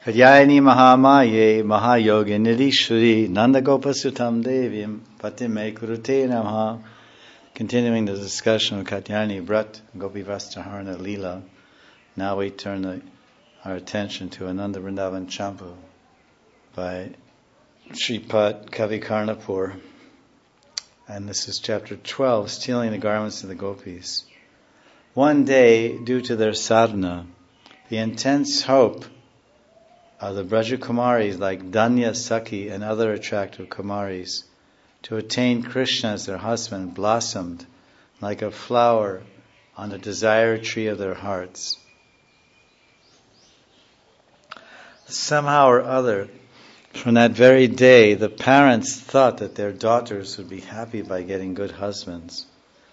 Katyayani Mahamaye Mahayogini Shri Nandagopasutam Devim Patime Kurute Namaha. Continuing the discussion of Katyayani Brat Gopi Vastaharana Leela, now we turn our attention to Ananda Vrindavan Champu by Shripad Kavi Karnapur. And this is chapter 12, Stealing the Garments of the Gopis. One day, due to their sadhana, the intense hope of the Braja Kumaris like Danya, Sakhi and other attractive Kumaris to attain Krishna as their husband blossomed like a flower on the desire tree of their hearts. Somehow or other, from that very day, the parents thought that their daughters would be happy by getting good husbands.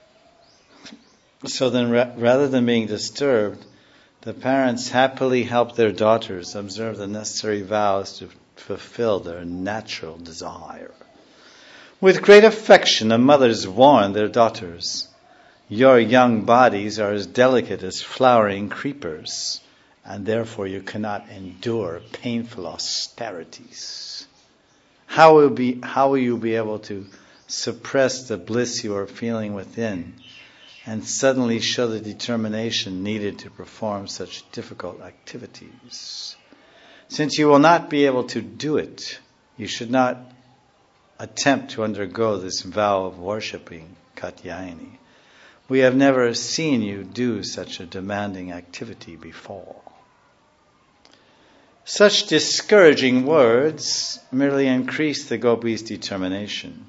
So then, rather than being disturbed, the parents happily helped their daughters observe the necessary vows to fulfill their natural desire. With great affection, the mothers warned their daughters, "Your young bodies are as delicate as flowering creepers, and therefore you cannot endure painful austerities. How will you be able to suppress the bliss you are feeling within and suddenly show the determination needed to perform such difficult activities? Since you will not be able to do it, you should not attempt to undergo this vow of worshipping Katyayani. We have never seen you do such a demanding activity before." Such discouraging words merely increased the gopis' determination.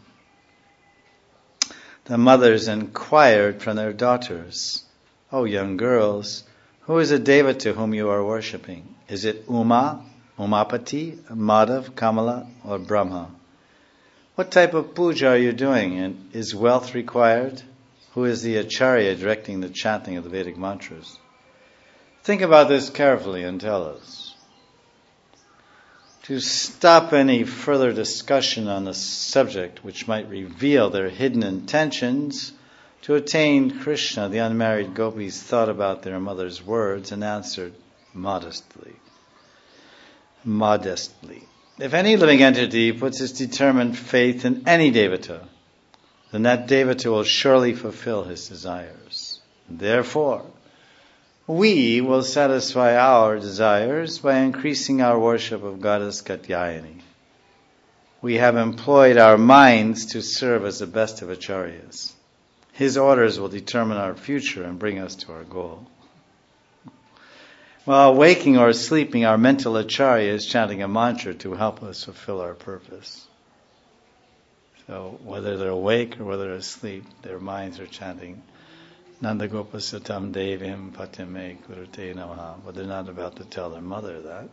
The mothers inquired from their daughters, "O young girls, who is the devata whom you are worshipping? Is it Uma, Umapati, Madhav, Kamala, or Brahma? What type of puja are you doing, and is wealth required? Who is the acharya directing the chanting of the Vedic mantras? Think about this carefully and tell us." To stop any further discussion on the subject which might reveal their hidden intentions to attain Krishna, the unmarried gopis thought about their mother's words and answered modestly. "If any living entity puts its determined faith in any devata, then that devata will surely fulfill his desires. Therefore, we will satisfy our desires by increasing our worship of Goddess Katyayani. We have employed our minds to serve as the best of acharyas. His orders will determine our future and bring us to our goal. While waking or sleeping, our mental acharya is chanting a mantra to help us fulfill our purpose." So whether they're awake or whether they're asleep, their minds are chanting Nandagopasatam Devim Patime Kurute Namaha, but they're not about to tell their mother that.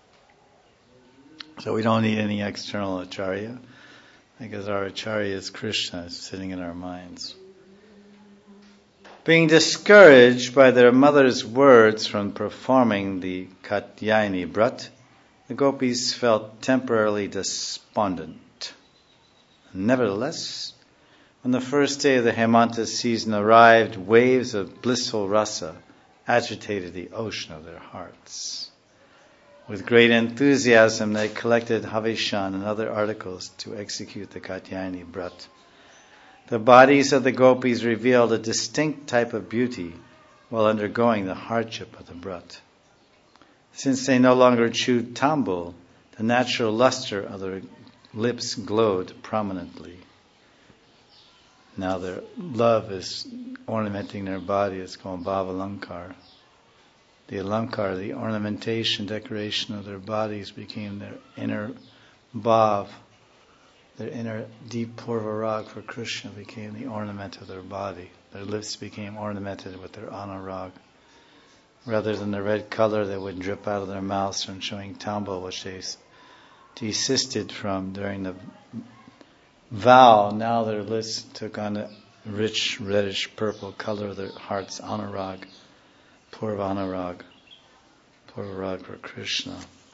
So we don't need any external acharya, because our acharya is Krishna sitting in our minds. Being discouraged by their mother's words from performing the Katyayani Brat, the gopis felt temporarily despondent. Nevertheless, when the first day of the Hemanta season arrived, waves of blissful rasa agitated the ocean of their hearts. With great enthusiasm, they collected Havishan and other articles to execute the Katyayani Brat. The bodies of the gopis revealed a distinct type of beauty while undergoing the hardship of the Brat. Since they no longer chewed tambul, the natural luster of their lips glowed prominently. Now their love is ornamenting their body. It's called Bhavalankar. The Alankar, the ornamentation, decoration of their bodies became their inner Bhav. Their inner deep Purvarag for Krishna became the ornament of their body. Their lips became ornamented with their anurag. Rather than the red color that would drip out of their mouths from chewing tambul, which they desisted from during the vow, now their lips took on a rich reddish purple color of their heart's anurag, Purvanurag for Krishna.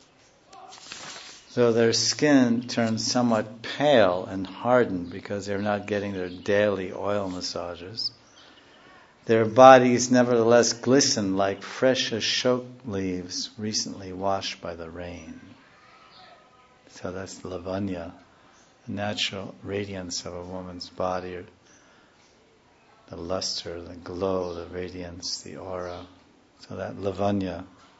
So their skin turned somewhat pale and hardened because they're not getting their daily oil massages. Their bodies nevertheless glistened like fresh ashok leaves recently washed by the rain. So that's lavanya, the natural radiance of a woman's body, or the luster, the glow, the radiance, the aura. So that lavanya,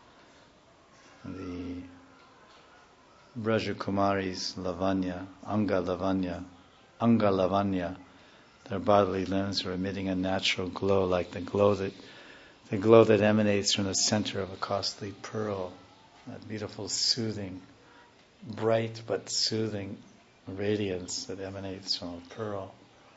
the Brajakumari's lavanya, anga lavanya, their bodily limbs were emitting a natural glow, like the glow that emanates from the center of a costly pearl, that beautiful, soothing, bright but soothing radiance that emanates from a pearl.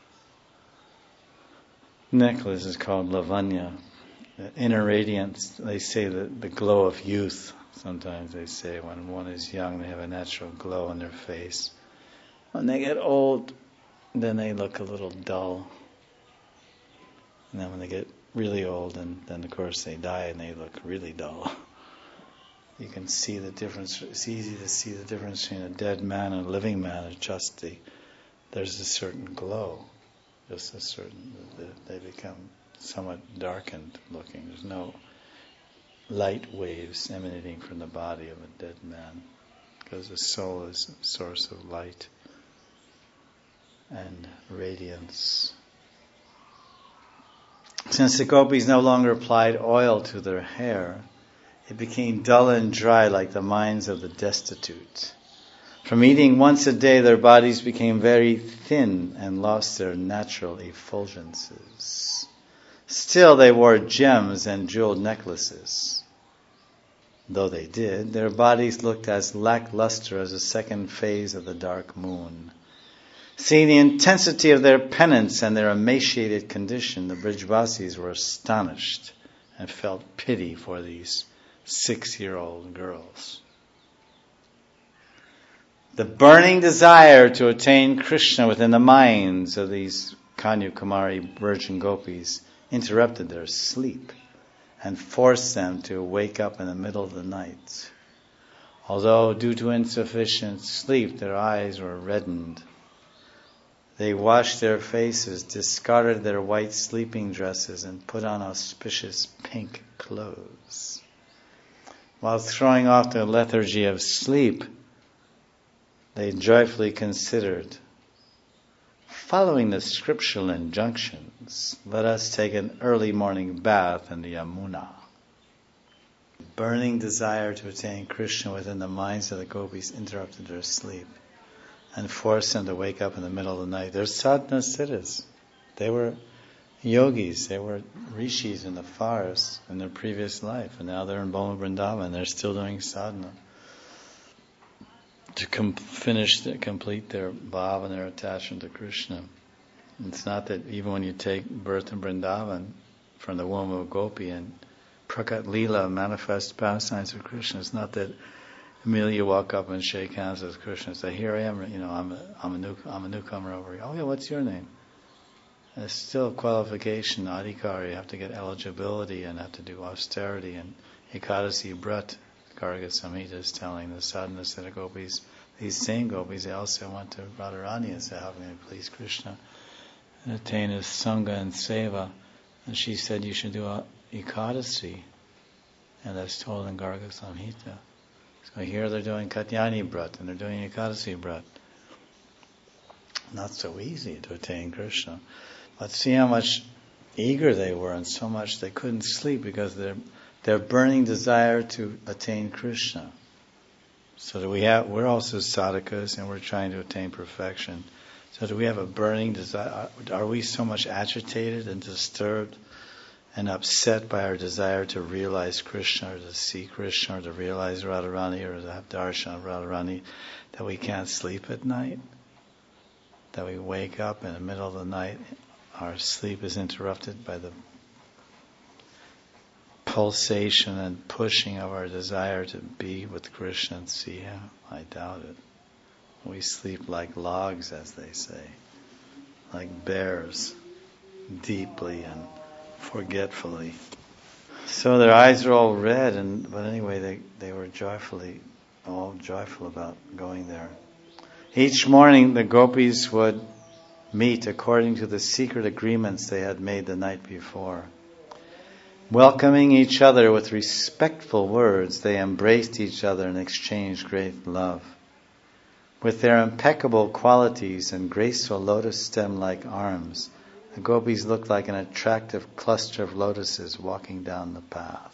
Necklace is called lavanya. The inner radiance, they say that the glow of youth. Sometimes they say when one is young, they have a natural glow on their face. When they get old, then they look a little dull. And then when they get really old, and then of course they die and they look really dull. You can see the difference. It's easy to see the difference between a dead man and a living man. It's just there's a certain glow. Just a certain, they become somewhat darkened looking. There's no light waves emanating from the body of a dead man, because the soul is a source of light and radiance. Since the gopis no longer applied oil to their hair, it became dull and dry like the minds of the destitute. From eating once a day, their bodies became very thin and lost their natural effulgences. Still, they wore gems and jeweled necklaces. Though they did, their bodies looked as lackluster as the second phase of the dark moon. Seeing the intensity of their penance and their emaciated condition, the Brijvasis were astonished and felt pity for these 6-year-old girls. The burning desire to attain Krishna within the minds of these Kanyakumari virgin gopis interrupted their sleep and forced them to wake up in the middle of the night. Although due to insufficient sleep their eyes were reddened, they washed their faces, discarded their white sleeping dresses, and put on auspicious pink clothes. While throwing off the lethargy of sleep, they joyfully considered, following the scriptural injunctions, let us take an early morning bath in the Yamuna. Burning desire to attain Krishna within the minds of the gopis interrupted their sleep and forced them to wake up in the middle of the night. They're sadhana siddhas. They were yogis, they were rishis in the forest in their previous life, and now they're in Boma Vrindavan. They're still doing sadhana to complete their bhava and their attachment to Krishna. It's not that even when you take birth in Vrindavan from the womb of a gopi and Prakat Leela, manifest pastimes of Krishna, it's not that immediately you walk up and shake hands with Krishna and say, here I am, I'm a newcomer over here. Oh yeah, what's your name? And it's still a qualification, adhikar. You have to get eligibility and have to do austerity and Ekadasi Brat. Garga Samhita is telling the sadhana siddha gopis, these same gopis, they also went to Radharani and said, how can I please Krishna and attain his sangha and seva? And she said, you should do a Ekadasi. And that's told in Garga Samhita. So here they're doing Katyani Brat and they're doing Ekadasi Brat. Not so easy to attain Krishna. But see how much eager they were and so much they couldn't sleep because their burning desire to attain Krishna. So we're also sadhakas and we're trying to attain perfection. So do we have a burning desire? Are we so much agitated and disturbed and upset by our desire to realize Krishna or to see Krishna or to realize Radharani or to have darshan of Radharani that we can't sleep at night? That we wake up in the middle of the night, our sleep is interrupted by the pulsation and pushing of our desire to be with Krishna and see Him? I doubt it. We sleep like logs, as they say, like bears, deeply and forgetfully. So their eyes are all red, but anyway, they were all joyful about going there. Each morning the gopis would meet according to the secret agreements they had made the night before. Welcoming each other with respectful words, they embraced each other and exchanged great love. With their impeccable qualities and graceful lotus stem-like arms, the gopis looked like an attractive cluster of lotuses walking down the path.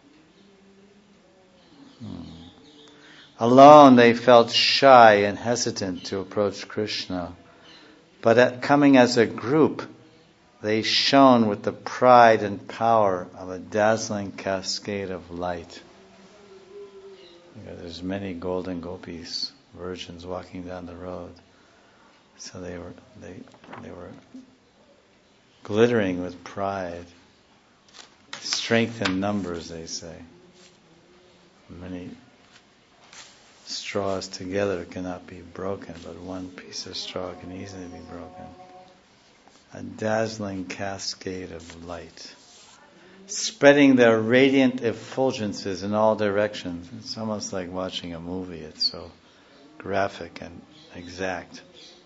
Alone, they felt shy and hesitant to approach Krishna, but coming as a group, they shone with the pride and power of a dazzling cascade of light. There's many golden gopis, virgins walking down the road. So they were glittering with pride. Strength in numbers, they say. Many straws together cannot be broken, but one piece of straw can easily be broken. A dazzling cascade of light, spreading their radiant effulgences in all directions. It's almost like watching a movie. It's so graphic and exact.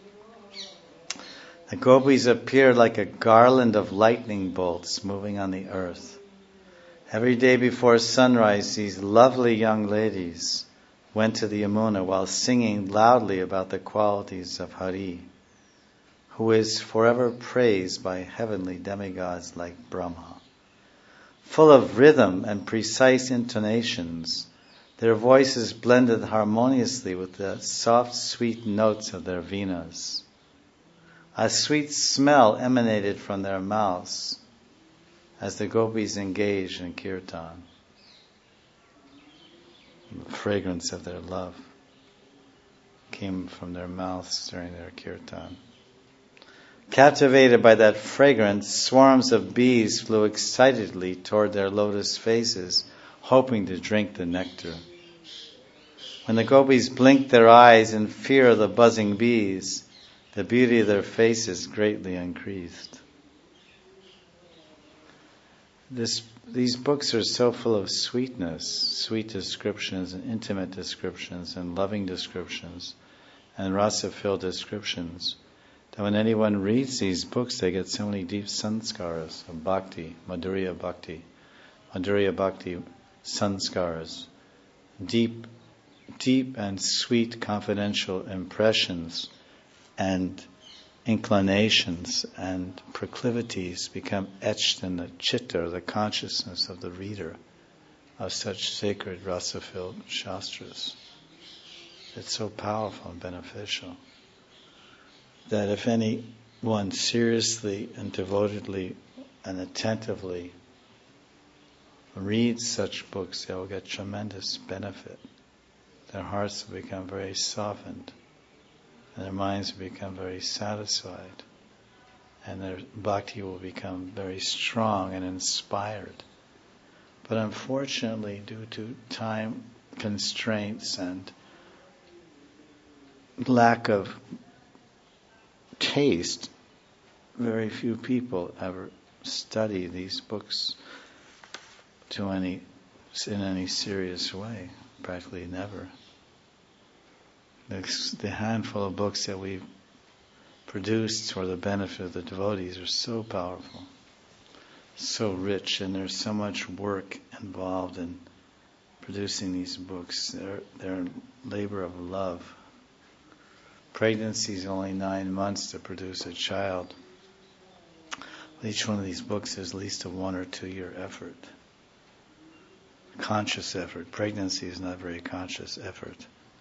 The gopis appeared like a garland of lightning bolts moving on the earth. Every day before sunrise, these lovely young ladies went to the Yamuna while singing loudly about the qualities of Hari, who is forever praised by heavenly demigods like Brahma. Full of rhythm and precise intonations, their voices blended harmoniously with the soft, sweet notes of their venas. A sweet smell emanated from their mouths as the gopis engaged in kirtan. The fragrance of their love came from their mouths during their kirtan. Captivated by that fragrance, swarms of bees flew excitedly toward their lotus faces, hoping to drink the nectar. When the gopis blinked their eyes in fear of the buzzing bees, the beauty of their faces greatly increased. These books are so full of sweetness, sweet descriptions and intimate descriptions and loving descriptions and rasa-filled descriptions, that when anyone reads these books, they get so many deep sanskaras of bhakti, madhurya bhakti sanskaras, deep and sweet confidential impressions and inclinations and proclivities become etched in the chitta, the consciousness of the reader of such sacred rasa-filled shastras. It's so powerful and beneficial that if anyone seriously and devotedly and attentively reads such books, they will get tremendous benefit. Their hearts will become very softened, and their minds will become very satisfied, and their bhakti will become very strong and inspired. But unfortunately, due to time constraints and lack of taste, very few people ever study these books in any serious way, practically never. The handful of books that we've produced for the benefit of the devotees are so powerful, so rich, and there's so much work involved in producing these books. They're a labor of love. Pregnancy is only 9 months to produce a child. Each one of these books is at least a 1 or 2 year effort. Conscious effort. Pregnancy is not very conscious effort.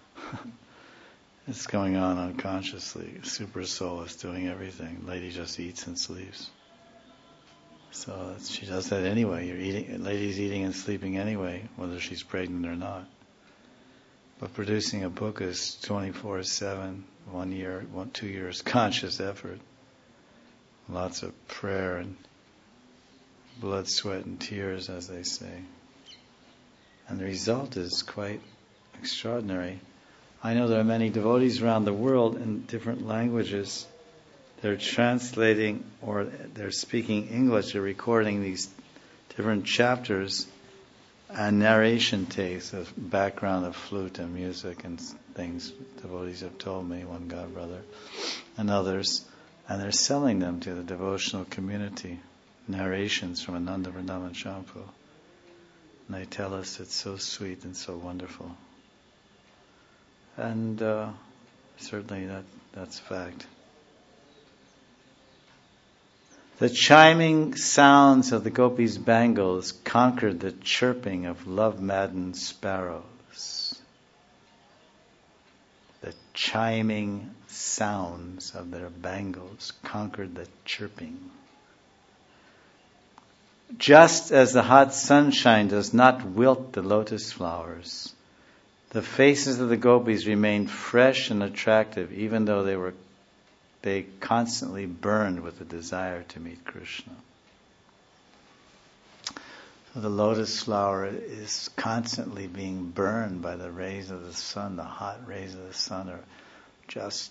It's going on unconsciously. Super soul is doing everything. Lady just eats and sleeps. So she does that anyway. Lady's eating and sleeping anyway, whether she's pregnant or not. But producing a book is 24/7, 1 year, 2 years conscious effort. Lots of prayer and blood, sweat, and tears, as they say. And the result is quite extraordinary. I know there are many devotees around the world in different languages. They're translating or they're speaking English. They're recording these different chapters and narration tapes of background of flute and music and things. Devotees have told me, one god brother and others, and they're selling them to the devotional community. narrations from Ananda Vrindavan Shampoo. And they tell us it's so sweet and so wonderful. And certainly that's fact. The chiming sounds of the gopis' bangles conquered the chirping of love-maddened sparrows. The chiming sounds of their bangles conquered the chirping. Just as the hot sunshine does not wilt the lotus flowers, the faces of the gopis remained fresh and attractive, even though they constantly burned with the desire to meet Krishna. So the lotus flower is constantly being burned by the rays of the sun. The hot rays of the sun are just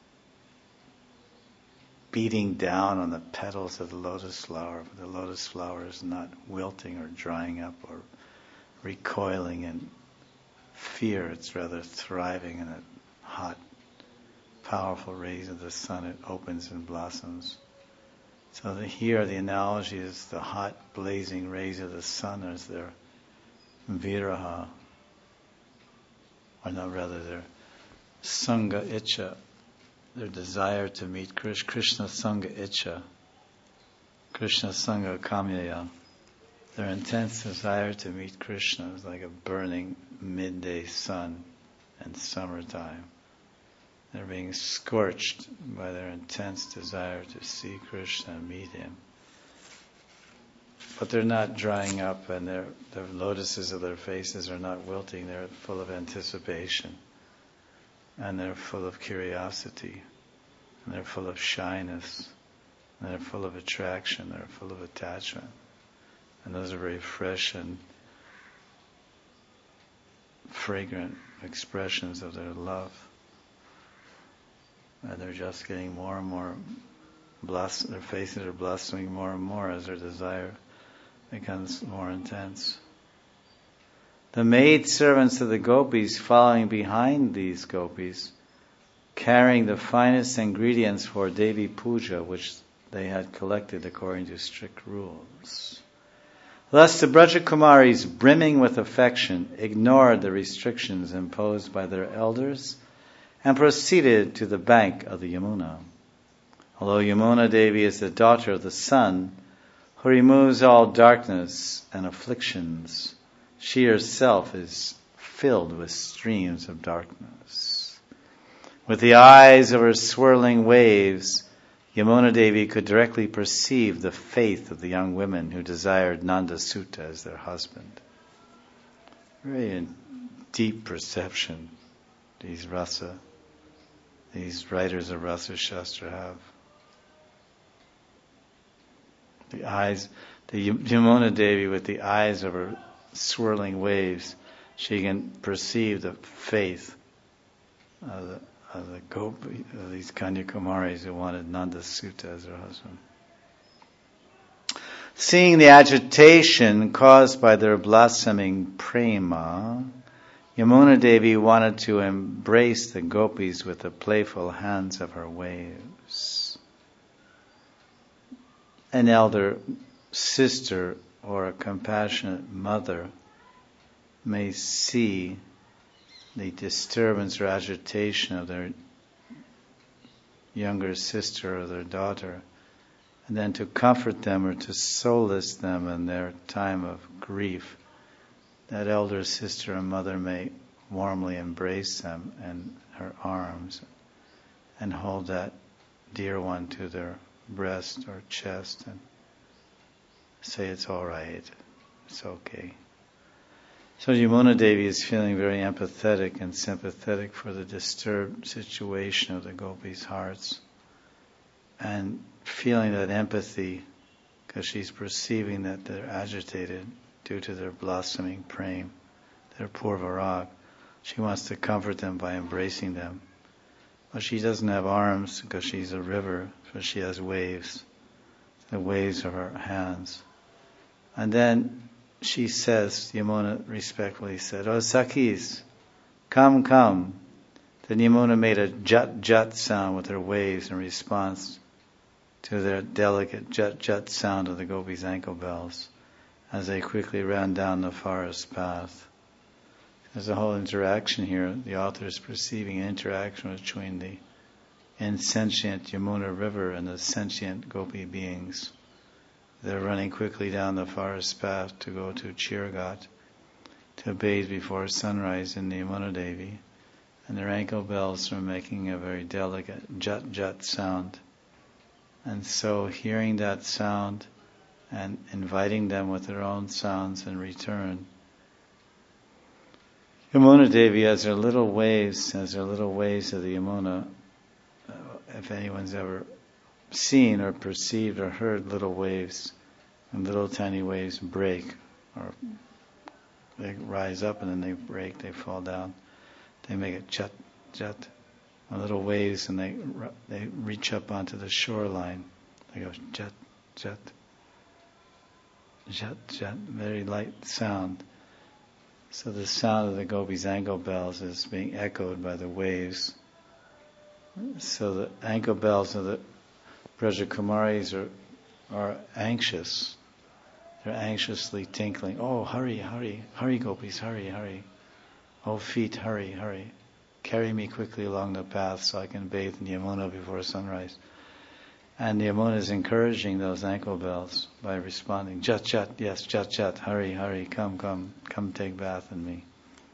beating down on the petals of the lotus flower, but the lotus flower is not wilting or drying up or recoiling in fear. It's rather thriving in the hot, powerful rays of the sun. It opens and blossoms. So here the analogy is the hot, blazing rays of the sun as their viraha, or no, rather their sangha icha, their desire to meet Krishna sangha icha, Krishna sangha kamyaya. Their intense desire to meet Krishna is like a burning midday sun in summertime. They're being scorched by their intense desire to see Krishna and meet Him. But they're not drying up, and the lotuses of their faces are not wilting. They're full of anticipation, and they're full of curiosity, and they're full of shyness, and they're full of attraction, they're full of attachment. And those are very fresh and fragrant expressions of their love. And they're just getting more and more their faces are blossoming more and more as their desire becomes more intense. The maid servants of the gopis following behind these gopis, carrying the finest ingredients for Devi Puja, which they had collected according to strict rules. Thus the Brajakumaris, brimming with affection, ignored the restrictions imposed by their elders and proceeded to the bank of the Yamuna. Although Yamuna Devi is the daughter of the sun, who removes all darkness and afflictions, she herself is filled with streams of darkness. With the eyes of her swirling waves, Yamuna Devi could directly perceive the faith of the young women who desired Nanda Sutta as their husband. Very deep perception these writers of Rasa Shastra have. The Yamuna Devi, with the eyes of her swirling waves, she can perceive the faith of these Kanyakumaris who wanted Nanda Sutta as their husband. Seeing the agitation caused by their blossoming prema, Yamuna Devi wanted to embrace the gopis with the playful hands of her waves. An elder sister or a compassionate mother may see the disturbance or agitation of their younger sister or their daughter, and then to comfort them or to solace them in their time of grief, that elder sister or mother may warmly embrace them in her arms and hold that dear one to their breast or chest and say, it's all right, it's okay. So Yamuna Devi is feeling very empathetic and sympathetic for the disturbed situation of the gopis' hearts, and feeling that empathy because she's perceiving that they're agitated due to their blossoming prem, their purvarag. She wants to comfort them by embracing them. But she doesn't have arms because she's a river, so she has waves, the waves of her hands. And then she says, Yamuna respectfully said, "Oh Sakhis, come, come." Then Yamuna made a jat jat sound with her waves in response to their delicate jut-jut sound of the gopis' ankle bells as they quickly ran down the forest path. There's a whole interaction here. The author is perceiving an interaction between the insentient Yamuna river and the sentient gopi beings. They're running quickly down the forest path to go to Chiraghat to bathe before sunrise in the Yamuna Devi, and their ankle bells are making a very delicate jut-jut sound. And so hearing that sound and inviting them with their own sounds in return, Yamuna Devi has her little waves of the Yamuna. If anyone's ever seen or perceived or heard little waves, and little tiny waves break, or they rise up and then they break, they fall down, they make a jut, jut, little waves, and they reach up onto the shoreline. They go jut, jut, jut, jut, very light sound. So the sound of the gopis' ankle bells is being echoed by the waves. So the ankle bells of the Brajakumaris are anxious. They're anxiously tinkling. Oh, hurry, hurry, hurry, gopis, hurry, hurry. Oh, feet, hurry, hurry. Carry me quickly along the path so I can bathe in Yamuna before sunrise. And Yamuna is encouraging those ankle bells by responding, jat, jat, yes, jat, jat, hurry, hurry, come take bath in me.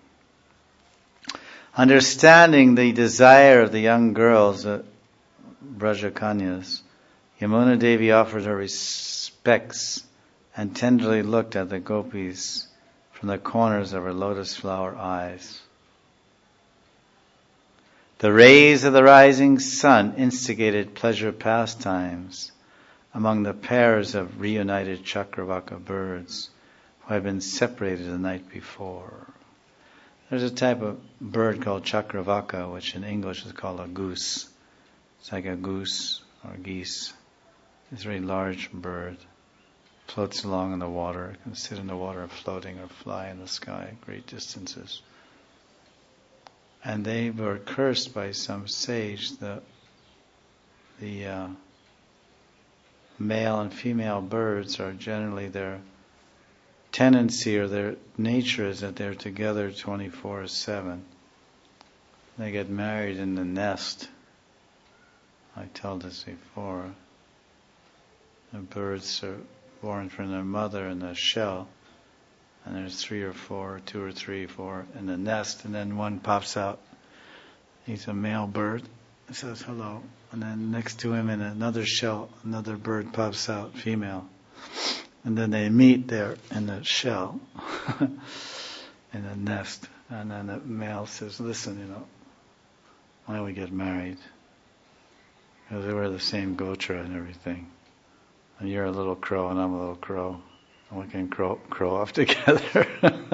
Understanding the desire of the young girls, Brajakanyas, Yamuna Devi offered her respects and tenderly looked at the gopis from the corners of her lotus flower eyes. The rays of the rising sun instigated pleasure pastimes among the pairs of reunited Chakravaka birds who had been separated the night before. There's a type of bird called Chakravaka, which in English is called a goose. It's like a goose or geese. It's a very large bird. Floats along in the water. It can sit in the water floating or fly in the sky great distances. And they were cursed by some sage. The male and female birds are generally, their tendency or their nature is that they're together 24/7. They get married in the nest. I told this before. The birds are born from their mother in the shell, and there's 3 or 4, 2 or 3, 4 in the nest, and then one pops out. He's a male bird. He says hello, and then next to him in another shell, another bird pops out, female, and then they meet there in the shell, in the nest, and then the male says, "Listen, why don't we get married? Because we're the same gotra and everything. And you're a little crow and I'm a little crow. And we can crow off together."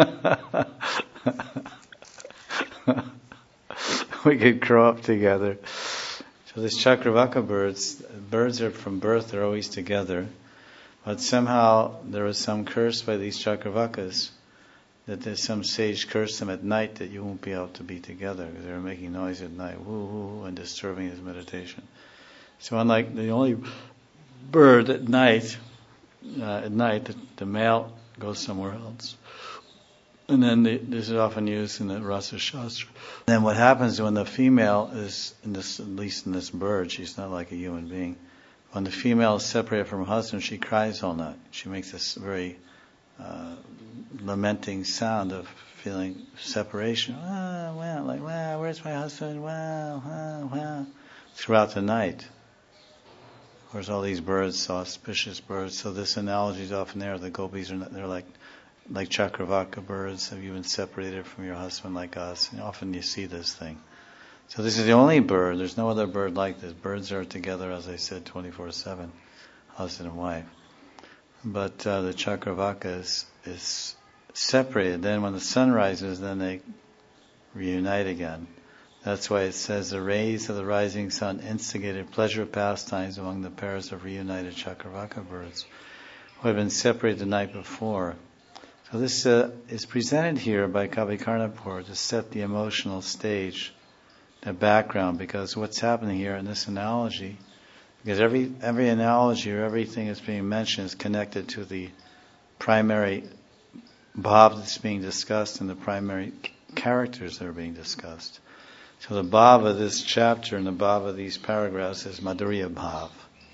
We could crow up together. So this Chakravaka birds are from birth, they're always together. But somehow there was some curse by these Chakravakas, that there's some sage cursed them at night that you won't be able to be together because they were making noise at night, woo woo, and disturbing his meditation. So unlike the only bird at night the male goes somewhere else. And then this is often used in the Rasa Shastra. Then what happens when the female is, at least in this bird, she's not like a human being. When the female is separated from her husband, she cries all night. She makes this very lamenting sound of feeling separation. Where's my husband? Throughout the night. Of course, all these birds, auspicious birds. So this analogy is often there. The gopis they're like Chakravaka birds. Have you been separated from your husband like us? And often you see this thing. So this is the only bird. There's no other bird like this. Birds are together, as I said, 24/7, husband and wife. But the Chakravaka is separated. Then when the sun rises, then they reunite again. That's why it says the rays of the rising sun instigated pleasure pastimes among the pairs of reunited Chakravaka birds who had been separated the night before. So this is presented here by Kavi Karnapur to set the emotional stage, the background, because what's happening here in this analogy Because every analogy or everything that's being mentioned is connected to the primary bhav that's being discussed and the primary characters that are being discussed. So the bhav of this chapter and the bhav of these paragraphs is Madhurya bhav.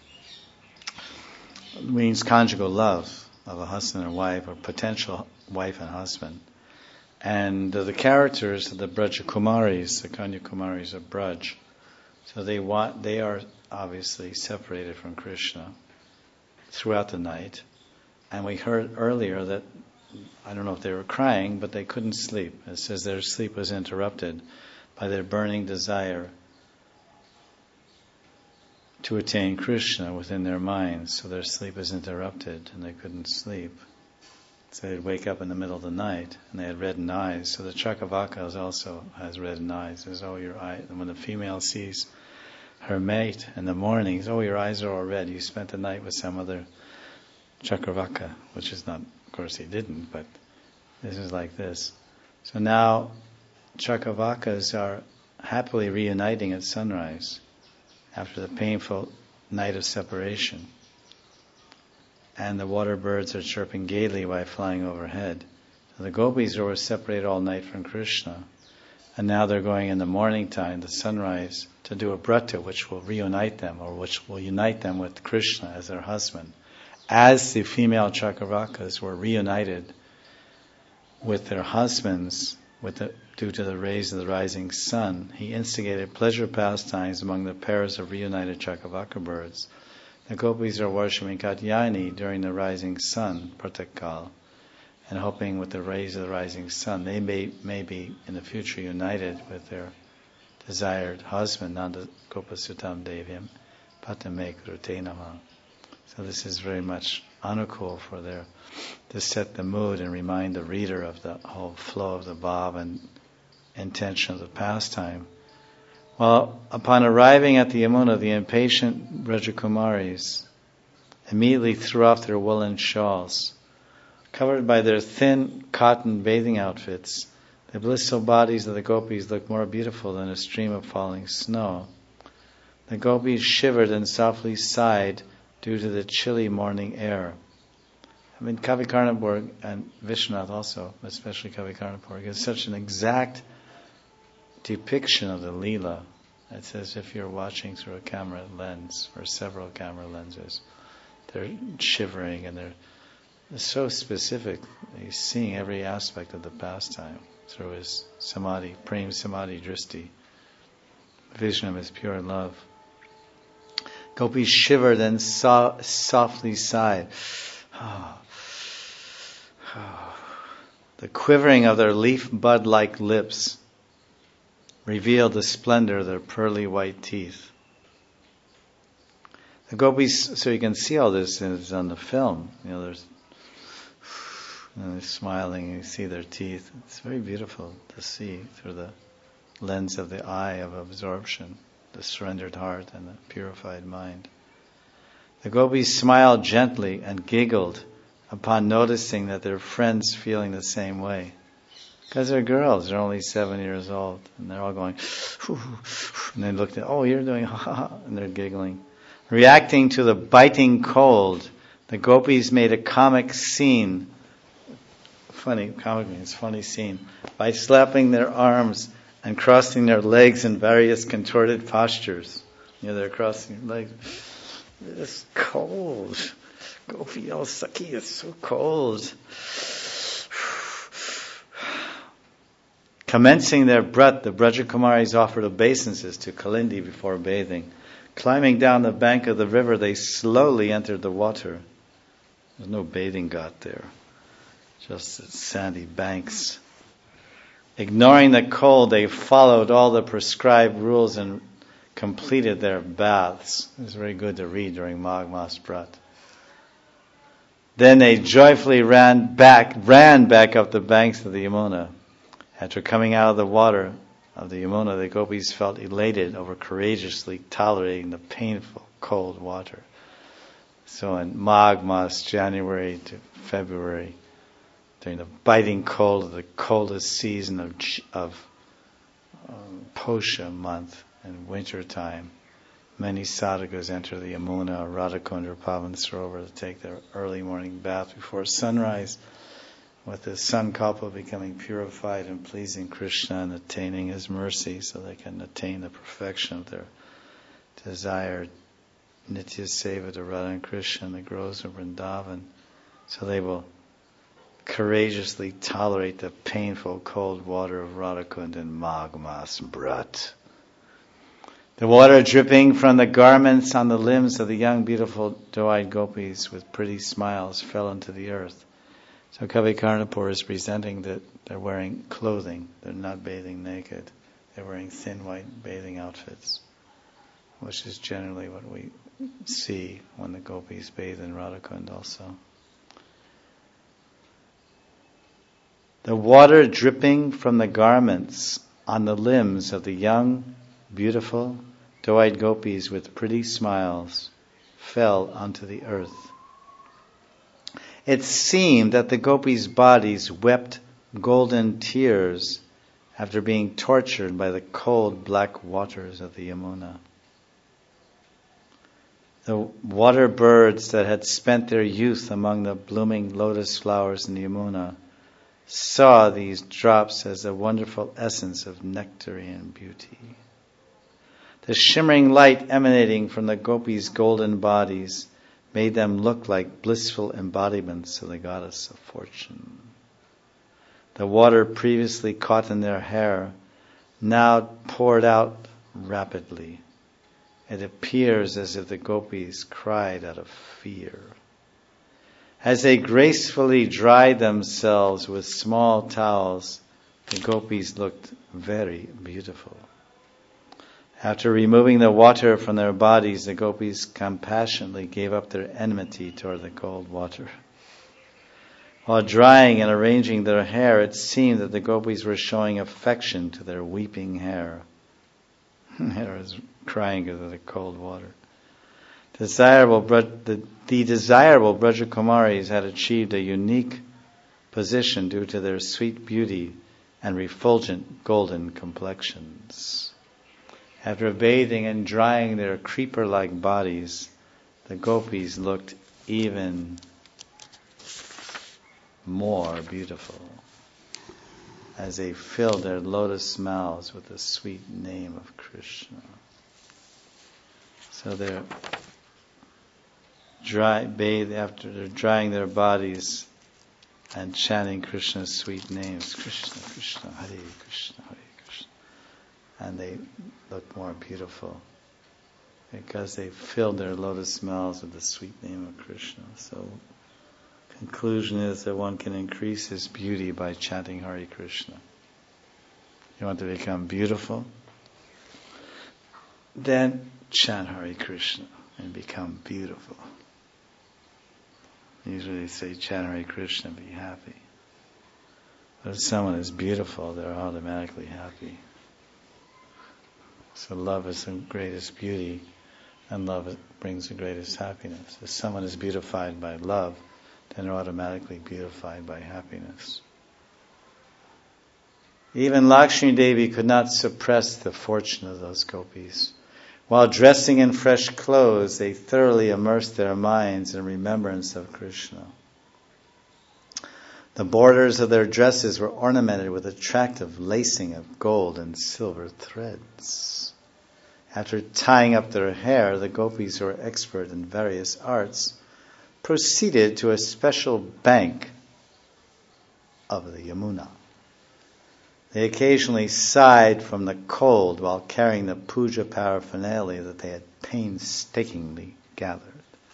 It means conjugal love of a husband and wife, or potential wife and husband. And the characters are the Braja Kumaris, the Kanya Kumaris of Braj. So they are obviously separated from Krishna throughout the night. And we heard earlier that, I don't know if they were crying, but they couldn't sleep. It says their sleep was interrupted by their burning desire to attain Krishna within their minds. So their sleep was interrupted and they couldn't sleep. So they'd wake up in the middle of the night and they had reddened eyes. So the Chakravaka also has reddened eyes. It says, oh, your eye. And when the female sees her mate in the morning, says, oh, your eyes are all red. You spent the night with some other Chakravaka, which is not, of course he didn't, but this is like this. So now Chakravakas are happily reuniting at sunrise after the painful night of separation. And the water birds are chirping gaily while flying overhead. So the gopis were separated all night from Krishna. And now they're going in the morning time, the sunrise, to do a brata which will reunite them, or which will unite them with Krishna as their husband. As the female Chakravakas were reunited with their husbands due to the rays of the rising sun, he instigated pleasure pastimes among the pairs of reunited Chakravaka birds. The gopis are worshipping Katyayani during the rising sun, pratakal, and hoping with the rays of the rising sun they may be in the future united with their desired husband, Nanda Gopasutam Devyam, Patame Kurute Namah. So this is very much anukul for to set the mood and remind the reader of the whole flow of the bhav and intention of the pastime. Well, upon arriving at the Yamuna, the impatient Brajakumaris immediately threw off their woolen shawls. Covered by their thin cotton bathing outfits, the blissful bodies of the gopis looked more beautiful than a stream of falling snow. The gopis shivered and softly sighed due to the chilly morning air. I mean, Kavi Karnapur and Vishwanath also, especially Kavi Karnapur, gives such an exact depiction of the Leela. It's as if you're watching through a camera lens, or several camera lenses. They're shivering and they're so specific. He's seeing every aspect of the pastime through his samadhi, prem samadhi dristi, vision of his pure love. Gopis shivered and softly sighed. The quivering of their leaf bud-like lips revealed the splendor of their pearly white teeth. The gopis, so you can see all this is on the film. They're smiling and you see their teeth. It's very beautiful to see through the lens of the eye of absorption, the surrendered heart and the purified mind. The gopis smiled gently and giggled upon noticing that their friends feeling the same way. Because they're girls, they're only 7 years old, and they're all going, and they looked at, oh, you're doing ha ha, and they're giggling. Reacting to the biting cold, the gopis made a comic scene, funny scene, by slapping their arms and crossing their legs in various contorted postures. They're crossing their legs. It's cold. Gopi, oh, Saki, it's so cold. Commencing their brat, the Brajakumaris offered obeisances to Kalindi before bathing. Climbing down the bank of the river, they slowly entered the water. There's no bathing ghat there, just sandy banks. Ignoring the cold, they followed all the prescribed rules and completed their baths. It was very good to read during Magh Mas Brat. Then they joyfully ran back up the banks of the Yamuna. After coming out of the water of the Yamuna, the gopis felt elated over courageously tolerating the painful cold water. So in Magh Mas, January to February, during the biting cold of the coldest season of Posha month in winter time, Many sadhakas enter the Yamuna or Radhakund or Pavan Sarovar to take their early morning bath before sunrise, with the sankalpa becoming purified and pleasing Krishna and attaining his mercy, so they can attain the perfection of their desired Nitya Seva to Radha and Krishna and the groves of Vrindavan. So they will courageously tolerate the painful cold water of Radhakund and Magh Mas Brat. The water dripping from the garments on the limbs of the young, beautiful doe-eyed gopis with pretty smiles fell into the earth. So Kavi Karnapur is presenting that they're wearing clothing. They're not bathing naked. They're wearing thin white bathing outfits, which is generally what we see when the gopis bathe in Radhakund also. The water dripping from the garments on the limbs of the young, beautiful, doe-eyed gopis with pretty smiles fell onto the earth. It seemed that the gopis' bodies wept golden tears after being tortured by the cold black waters of the Yamuna. The water birds that had spent their youth among the blooming lotus flowers in the Yamuna saw these drops as a wonderful essence of nectarian beauty. The shimmering light emanating from the gopis' golden bodies made them look like blissful embodiments of the goddess of fortune. The water previously caught in their hair now poured out rapidly. It appears as if the gopis cried out of fear. As they gracefully dried themselves with small towels, the gopis looked very beautiful. After removing the water from their bodies, the gopis compassionately gave up their enmity toward the cold water. While drying and arranging their hair, it seemed that the gopis were showing affection to their weeping hair. Hair was crying because of the cold water. The desirable Brajakumaris had achieved a unique position due to their sweet beauty and refulgent golden complexions. After bathing and drying their creeper-like bodies, the gopis looked even more beautiful as they filled their lotus mouths with the sweet name of Krishna. So they're after they're drying their bodies and chanting Krishna's sweet names, Krishna, Krishna, Hare Krishna, Hare Krishna. And they look more beautiful because they filled their lotus mouths with the sweet name of Krishna. So conclusion is that one can increase his beauty by chanting Hare Krishna. You want to become beautiful? Then chant Hare Krishna and become beautiful. Usually they say chant Hare Krishna and be happy. But if someone is beautiful, they're automatically happy. So love is the greatest beauty, and love brings the greatest happiness. If someone is beautified by love, then they're automatically beautified by happiness. Even Lakshmi Devi could not suppress the fortune of those gopis. While dressing in fresh clothes, they thoroughly immersed their minds in remembrance of Krishna. The borders of their dresses were ornamented with attractive lacing of gold and silver threads. After tying up their hair, the gopis, who were expert in various arts, proceeded to a special bank of the Yamuna. They occasionally sighed from the cold while carrying the puja paraphernalia that they had painstakingly gathered.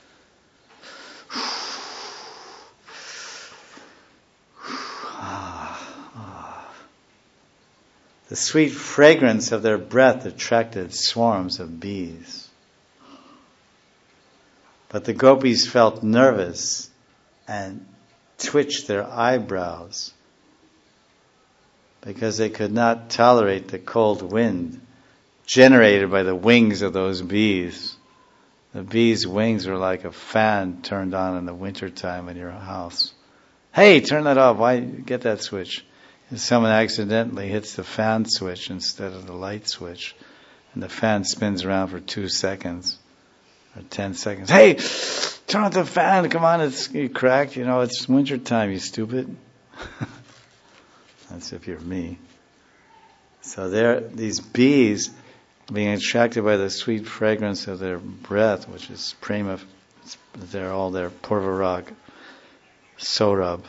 The sweet fragrance of their breath attracted swarms of bees. But the gopis felt nervous and twitched their eyebrows because they could not tolerate the cold wind generated by the wings of those bees. The bees' wings were like a fan turned on in the wintertime in your house. Hey, turn that off. Why get that switch? If someone accidentally hits the fan switch instead of the light switch, and the fan spins around for 2 seconds or 10 seconds. Hey, turn on the fan, come on, it's cracked, it's winter time, you stupid. That's if you're me. So these bees, being attracted by the sweet fragrance of their breath, which is prema, they're all their Purvarag Sorab,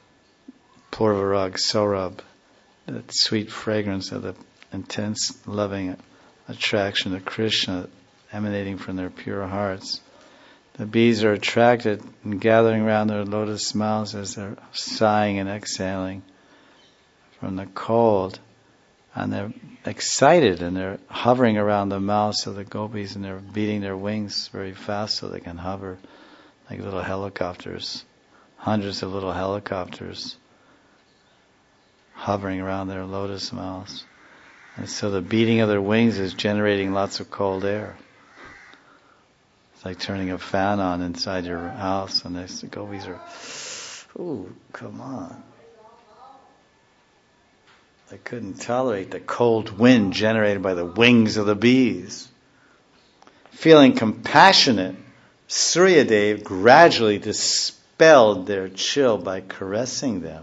that sweet fragrance of the intense loving attraction to Krishna emanating from their pure hearts. The bees are attracted and gathering around their lotus mouths as they're sighing and exhaling from the cold. And they're excited and they're hovering around the mouths of the gopis and they're beating their wings very fast so they can hover like little helicopters. Hundreds of little helicopters hovering around their lotus mouths. And so the beating of their wings is generating lots of cold air. It's like turning a fan on inside your house and the gopis are, ooh, come on. They couldn't tolerate the cold wind generated by the wings of the bees. Feeling compassionate, Suryadev gradually dispelled their chill by caressing them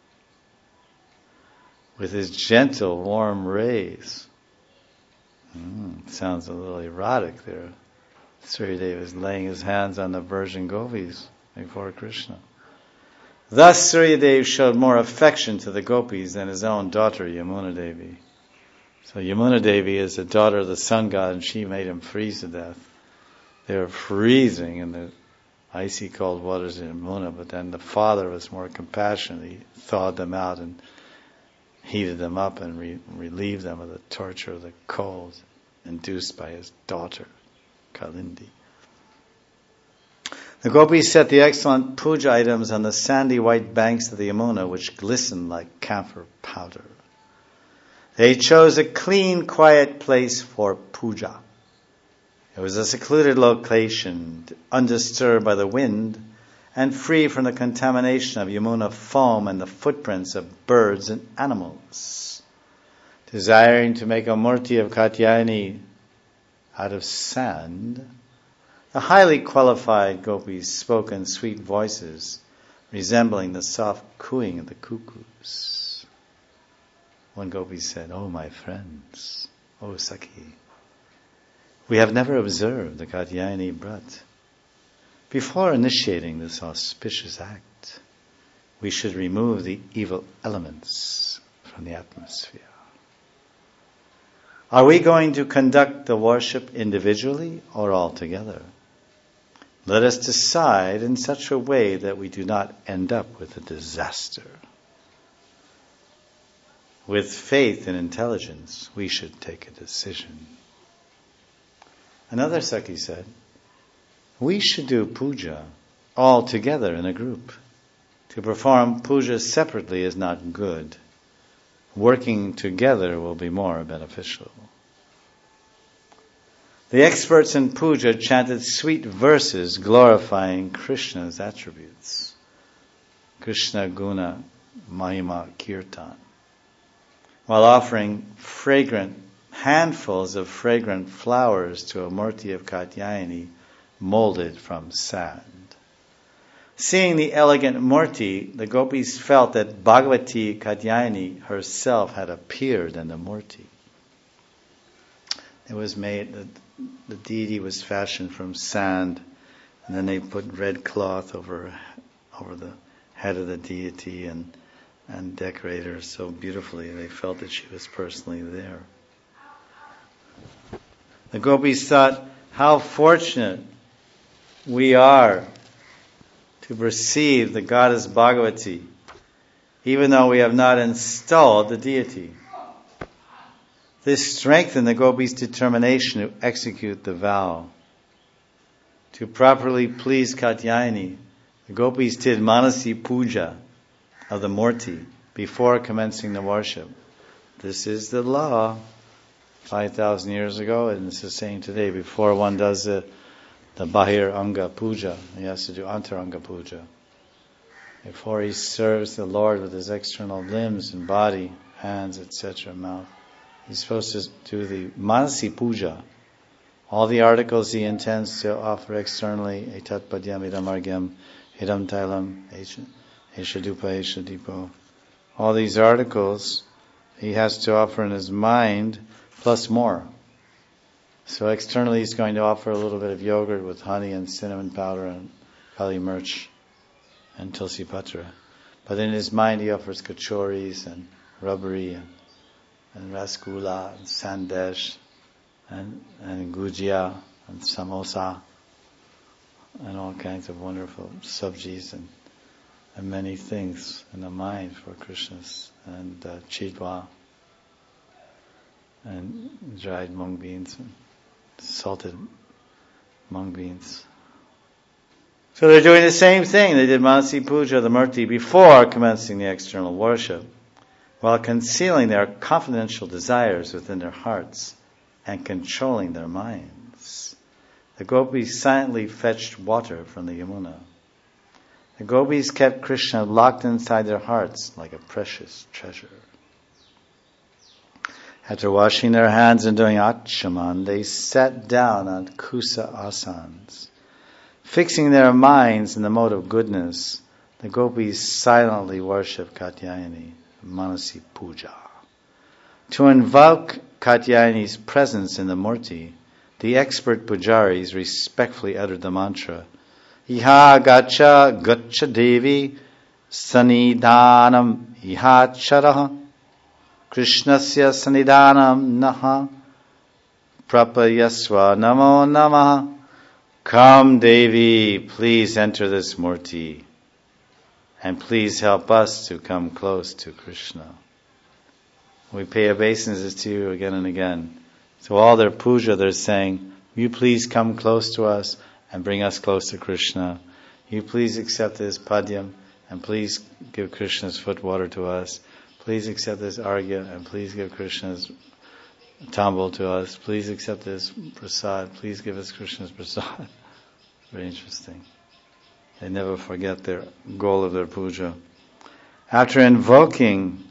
with his gentle, warm rays. Sounds a little erotic there. Suryadev is laying his hands on the virgin gopis before Krishna. Thus Suryadev showed more affection to the gopis than his own daughter Yamuna Devi. So Yamuna Devi is the daughter of the sun god and she made him freeze to death. They were freezing in the icy cold waters of Yamuna, but then the father was more compassionate. He thawed them out and heated them up and relieved them of the torture of the cold induced by his daughter, Kalindi. The gopis set the excellent puja items on the sandy white banks of the Yamuna, which glistened like camphor powder. They chose a clean, quiet place for puja. It was a secluded location, undisturbed by the wind, and free from the contamination of Yamuna foam and the footprints of birds and animals. Desiring to make a murti of Katyayani out of sand, the highly qualified gopis spoke in sweet voices, resembling the soft cooing of the cuckoos. One gopi said, "Oh, my friends, oh, Sakhi, we have never observed the Katyayani Brat. Before initiating this auspicious act, we should remove the evil elements from the atmosphere. Are we going to conduct the worship individually or all together? Let us decide in such a way that we do not end up with a disaster. With faith and intelligence, we should take a decision." Another Sakhi said, "We should do puja all together in a group. To perform puja separately is not good. Working together will be more beneficial." The experts in puja chanted sweet verses glorifying Krishna's attributes. Krishna Guna Mahima Kirtan. While offering handfuls of fragrant flowers to a murti of Katyayani molded from sand. Seeing the elegant murti, the gopis felt that Bhagavati Katyayani herself had appeared in the murti. It was made, the deity was fashioned from sand, and then they put red cloth over the head of the deity and decorated her so beautifully. They felt that she was personally there. The gopis thought, how fortunate we are to perceive the goddess Bhagavati, even though we have not installed the deity. This strengthened the gopis' determination to execute the vow. To properly please Katyayani, the gopis did Manasi Puja of the Murti before commencing the worship. This is the law 5,000 years ago, and it's the same today. Before one does the Bahir Anga Puja, he has to do Antaranga Puja. Before he serves the Lord with his external limbs and body, hands, etc., mouth, He's supposed to do the Manasi Puja. All the articles he intends to offer externally, Etat Padyam Idam Argyam, Idam Tailam, Esha Dupa, Esha Dipo. All these articles he has to offer in his mind, plus more. So externally he's going to offer a little bit of yogurt with honey and cinnamon powder and kali mirch and tulsi patra. But in his mind he offers kachoris and rubbery and rasgulla and sandesh and gujia and samosa and all kinds of wonderful sabjis and many things in the mind for Krishna's and chidwa and dried mung beans and salted mung beans. So they're doing the same thing. They did Manasi Puja, the Murti, before commencing the external worship, while concealing their confidential desires within their hearts and controlling their minds. The gopis silently fetched water from the Yamuna. The gopis kept Krishna locked inside their hearts like a precious treasure. After washing their hands and doing achaman, they sat down on kusa asans. Fixing their minds in the mode of goodness, the gopis silently worship Katyayani, Manasi Puja. To invoke Katyayani's presence in the Murti, the expert pujaris respectfully uttered the mantra, Iha gacha gacha devi sanidhanam iha charaha Krishnasya sanidhanam naha prapayasva namo namaha. Come, Devi, please enter this Murti and please help us to come close to Krishna. We pay obeisances to you again and again. So all their puja, they're saying, you please come close to us and bring us close to Krishna. You please accept this padyam and please give Krishna's foot water to us. Please accept this argya and please give Krishna's tambul to us. Please accept this prasad. Please give us Krishna's prasad. Very interesting. They never forget their goal of their puja. After invoking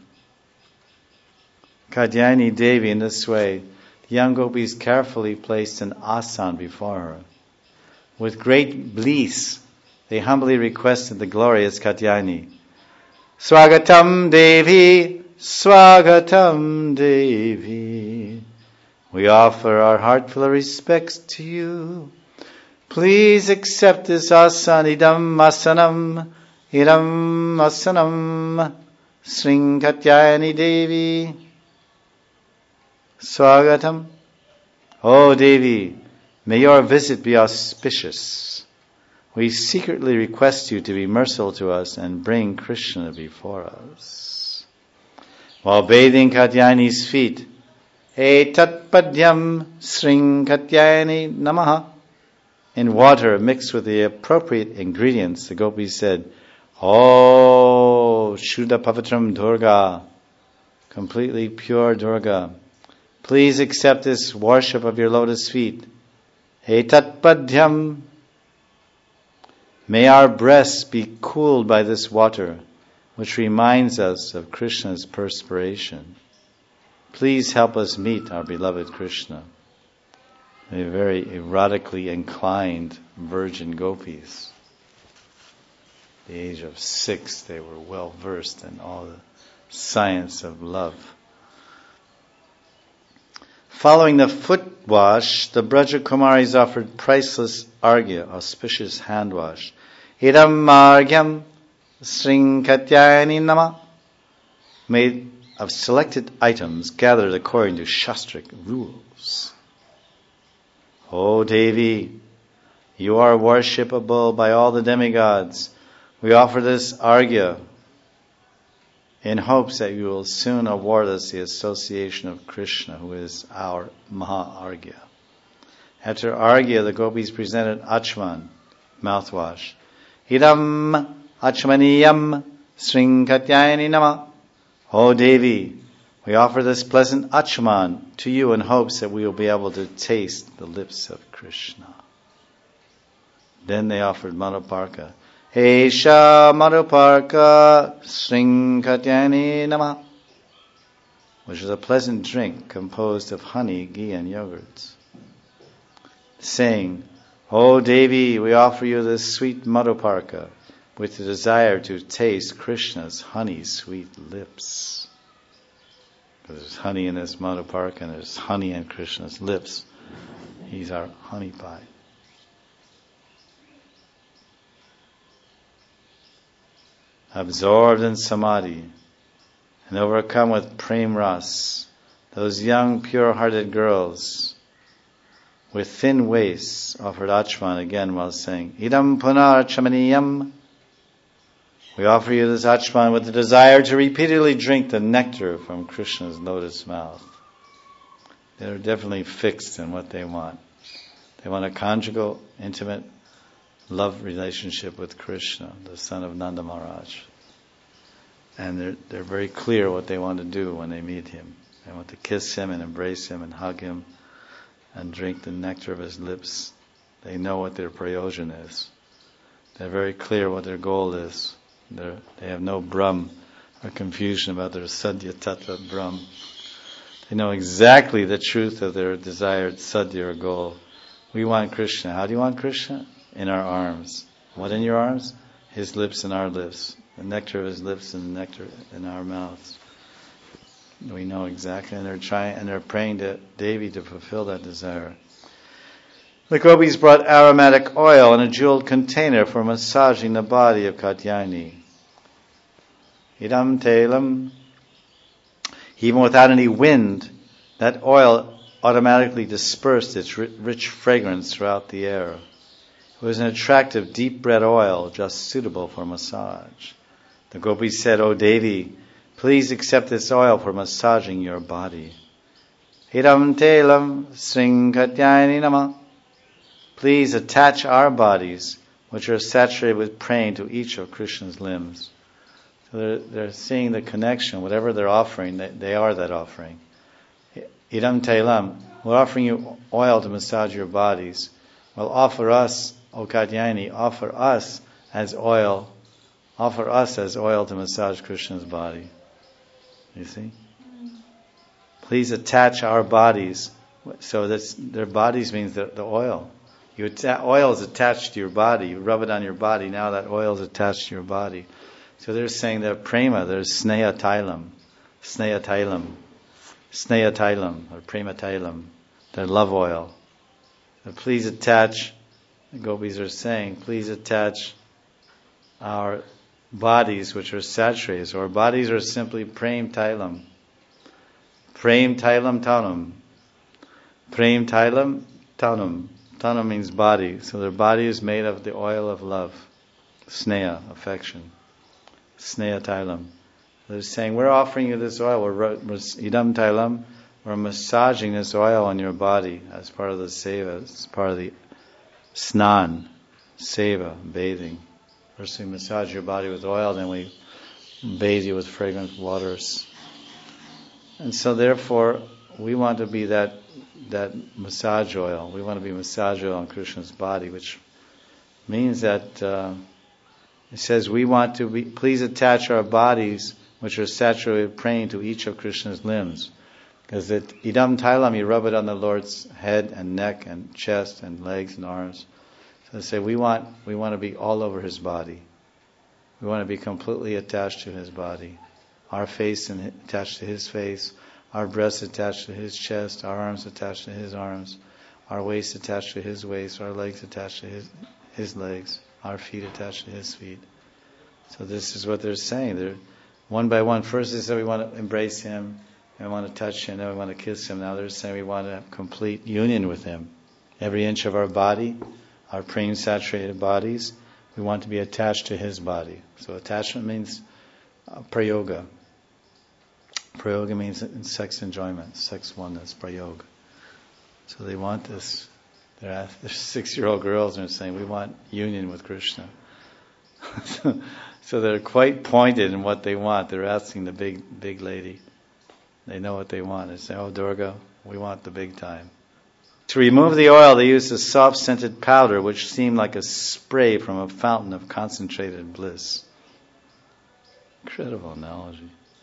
Katyayani Devi in this way, the young gopis carefully placed an asan before her. With great bliss, they humbly requested the glorious Katyayani, Swagatam Devi, Swagatam Devi. We offer our heartfelt respects to you. Please accept this asan, idam asanam, Sring Katyayani Devi. Swagatam. Oh Devi, may your visit be auspicious. We secretly request you to be merciful to us and bring Krishna before us. While bathing Katyayani's feet, Etat Padyam Sring Katyayani Namaha. In water mixed with the appropriate ingredients, the gopis said, Oh, Shuddha Pavitram Durga, completely pure Durga, please accept this worship of your lotus feet. Etat Padyam. May our breasts be cooled by this water, which reminds us of Krishna's perspiration. Please help us meet our beloved Krishna. They were very erotically inclined virgin gopis. At the age of 6, they were well versed in all the science of love. Following the foot wash, the Braja Kumaris offered priceless argya, auspicious hand wash. Idam argyam Sring Katyayani Nama. Made of selected items gathered according to Shastric rules. O Devi, you are worshipable by all the demigods. We offer this argya in hopes that you will soon award us the association of Krishna, who is our Maha-argya. After argya, the gopis presented achman, mouthwash. Idam achmaniyam Sring Katyayani Nama. O Devi, we offer this pleasant achman to you in hopes that we will be able to taste the lips of Krishna. Then they offered Madhuparka. Esha Madhuparka Sring Katyayani Nama. which is a pleasant drink composed of honey, ghee, and yogurts, saying, "O Devi, we offer you this sweet Madhuparka with the desire to taste Krishna's honey-sweet lips." Because there's honey in this Madhuparka and there's honey in Krishna's lips. He's our honey pie. Absorbed in samadhi and overcome with prem ras, those young pure-hearted girls with thin waists offered achman again while saying, "Idam punar chamaniyam." We offer you this achman with the desire to repeatedly drink the nectar from Krishna's lotus mouth. They're definitely fixed in what they want. They want a conjugal, intimate love relationship with Krishna, the son of Nanda Maharaj. And they're very clear what they want to do when they meet him. They want to kiss him and embrace him and hug him and drink the nectar of his lips. They know what their prayojan is. They're very clear what their goal is. They have no Brahm or confusion about their Sadhya Tattva Brahm. They know exactly the truth of their desired Sadhya or goal. We want Krishna. How do you want Krishna? In our arms. What in your arms? His lips and our lips. The nectar of his lips and the nectar in our mouths. We know exactly, and they're praying to Devi to fulfill that desire. The gopis brought aromatic oil in a jeweled container for massaging the body of Katyayani. Idam telam. Even without any wind, that oil automatically dispersed its rich fragrance throughout the air. It was an attractive, deep red oil, just suitable for massage. The gopis said, "O Devi, please accept this oil for massaging your body." Idam telam sring Katyayani nama. Please attach our bodies, which are saturated with praying, to each of Krishna's limbs. So they're seeing the connection. Whatever they're offering, they are that offering. Idam telam, we're offering you oil to massage your bodies. Well, offer us, O Katyayani, offer us as oil to massage Krishna's body. You see? Please attach our bodies. So that's, their bodies means the oil. Oil is attached to your body. You rub it on your body. Now that oil is attached to your body. So they're saying they're prema. There's sneha tailam, or prema tailam. They're love oil. So please attach. The gopis are saying, please attach our bodies which are saturated. So our bodies are simply prem tailam. Prem tailam tanam. Prem tailam tanam. Tanam means body. So their body is made of the oil of love. Sneha, affection. Sneha tailam. They're saying, we're offering you this oil. Idam tailam. We're massaging this oil on your body as part of the seva, as part of the snan, seva, bathing. First we massage your body with oil, then we bathe you with fragrant waters. And so therefore, we want to be that massage oil. We want to be massage oil on Krishna's body, which means that it says we want to be, please attach our bodies, which are saturated with praying, to each of Krishna's limbs. Because idam tailam, you rub it on the Lord's head and neck and chest and legs and arms. So they say we want to be all over his body. We want to be completely attached to his body. Our face attached to his face, our breasts attached to his chest, our arms attached to his arms, our waist attached to his waist, our legs attached to his legs, our feet attached to his feet. So this is what they're saying. They're one by one. First they said we want to embrace him, and we want to touch him, then we want to kiss him. Now they're saying we want to have complete union with him. Every inch of our body, our prem saturated bodies, we want to be attached to his body. So attachment means prayoga. Prayoga means sex enjoyment, sex oneness, prayoga. So they want this. They're 6-year-old girls and they're saying, we want union with Krishna. So they're quite pointed in what they want. They're asking the big lady. They know what they want. They say, "Oh, Durga, we want the big time." To remove the oil, they used a soft scented powder which seemed like a spray from a fountain of concentrated bliss. Incredible analogy.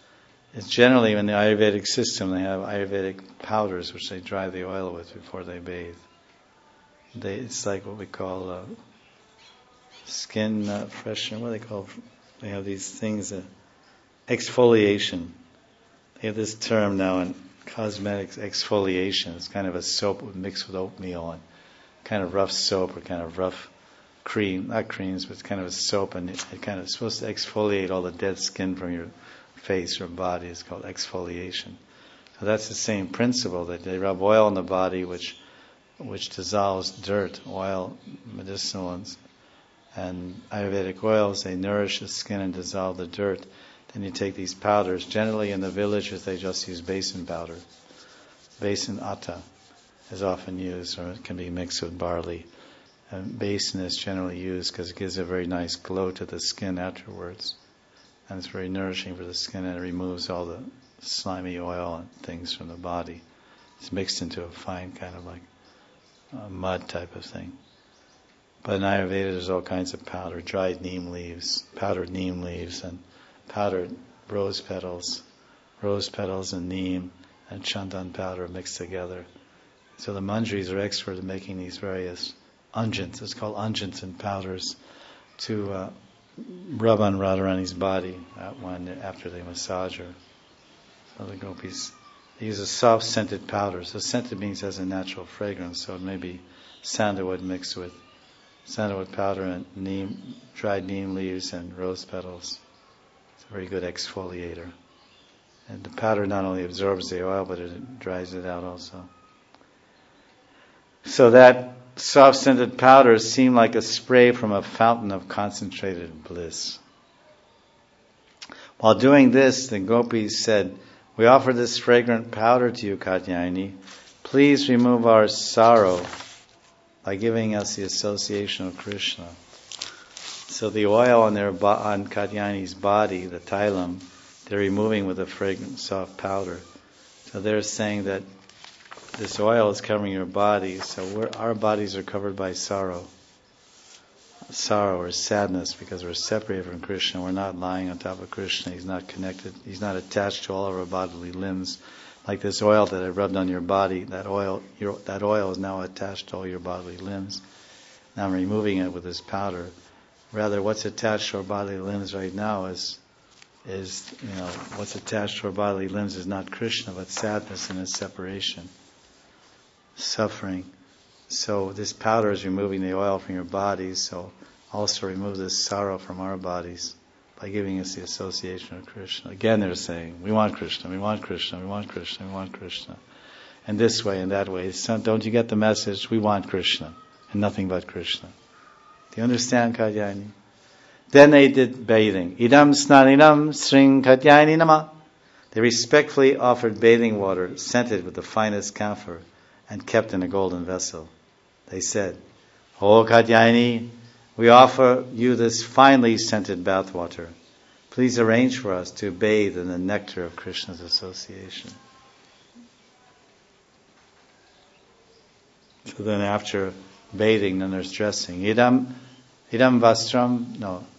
It's generally in the Ayurvedic system, they have Ayurvedic powders which they dry the oil with before they bathe. It's like what we call skin freshener. What do they call? They have these things, exfoliation. They have this term now in cosmetics, exfoliation. It's kind of a soap mixed with oatmeal and kind of rough soap or kind of rough cream, not creams, but it's kind of a soap, and it kind of supposed to exfoliate all the dead skin from your face or body. It's called exfoliation. So that's the same principle, that they rub oil on the body which dissolves dirt, oil, medicinal and Ayurvedic oils. They nourish the skin and dissolve the dirt. Then you take these powders. Generally in the villages they just use basin powder. Basin atta is often used, or it can be mixed with barley. And basin is generally used because it gives a very nice glow to the skin afterwards. And it's very nourishing for the skin, and it removes all the slimy oil and things from the body. It's mixed into a fine kind of like mud type of thing. But in Ayurveda there's all kinds of powder, dried neem leaves, powdered neem leaves, and powdered rose petals and neem and chandan powder mixed together. So the Manjaris are expert at making these various unguents. It's called unguents and powders to rub on Radharani's body after they massage her. So the gopis, they use a soft scented powder. So scented means it has a natural fragrance. So it may be sandalwood mixed with sandalwood powder and dried neem leaves and rose petals. It's a very good exfoliator. And the powder not only absorbs the oil, but it dries it out also. So that soft scented powder seemed like a spray from a fountain of concentrated bliss. While doing this, the gopis said, "We offer this fragrant powder to you, Katyayani. Please remove our sorrow by giving us the association of Krishna." So the oil on Katyayani's body, the tailam, they're removing with a fragrant soft powder. So they're saying that this oil is covering your body, so our bodies are covered by sorrow or sadness, because we're separated from Krishna. We're not lying on top of Krishna. He's not connected. He's not attached to all of our bodily limbs. Like this oil that I rubbed on your body, that oil is now attached to all your bodily limbs. Now I'm removing it with this powder. Rather, what's attached to our bodily limbs right now is what's attached to our bodily limbs is not Krishna, but sadness and his separation. Suffering. So this powder is removing the oil from your bodies, so also remove this sorrow from our bodies by giving us the association of Krishna. Again they're saying, we want Krishna, we want Krishna, we want Krishna, we want Krishna. And this way and that way. So don't you get the message? We want Krishna and nothing but Krishna. Do you understand, Katyayani? Then they did bathing. Idam snaninam sring Katyayani nama. They respectfully offered bathing water scented with the finest camphor and kept in a golden vessel. They said, "O Katyayani, we offer you this finely scented bathwater. Please arrange for us to bathe in the nectar of Krishna's association." So then after bathing, then there's dressing. Idam sotriya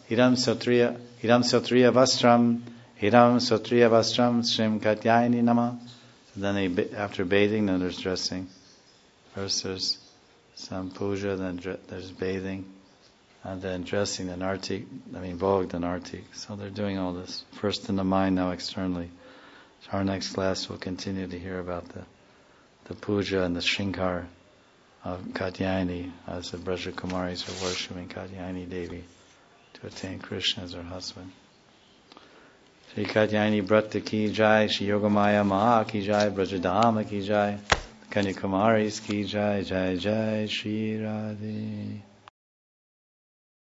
vastram Srim Katyayani nama. So then after bathing, then there's dressing. First there's some puja, then there's bathing, and then dressing, then artik, bhog, then artik. So they're doing all this. First in the mind, now externally. So our next class we'll continue to hear about the puja and the shrinkar of Katyayani, as the Braja Kumaris are worshipping Katyayani Devi to attain Krishna as her husband. Shri Katyayani Brata ki jai, Shri Yogamaya Maha ki jai, Brajadhama ki jai, Kanyakumaris ki jai, jai jai Shri Radhe.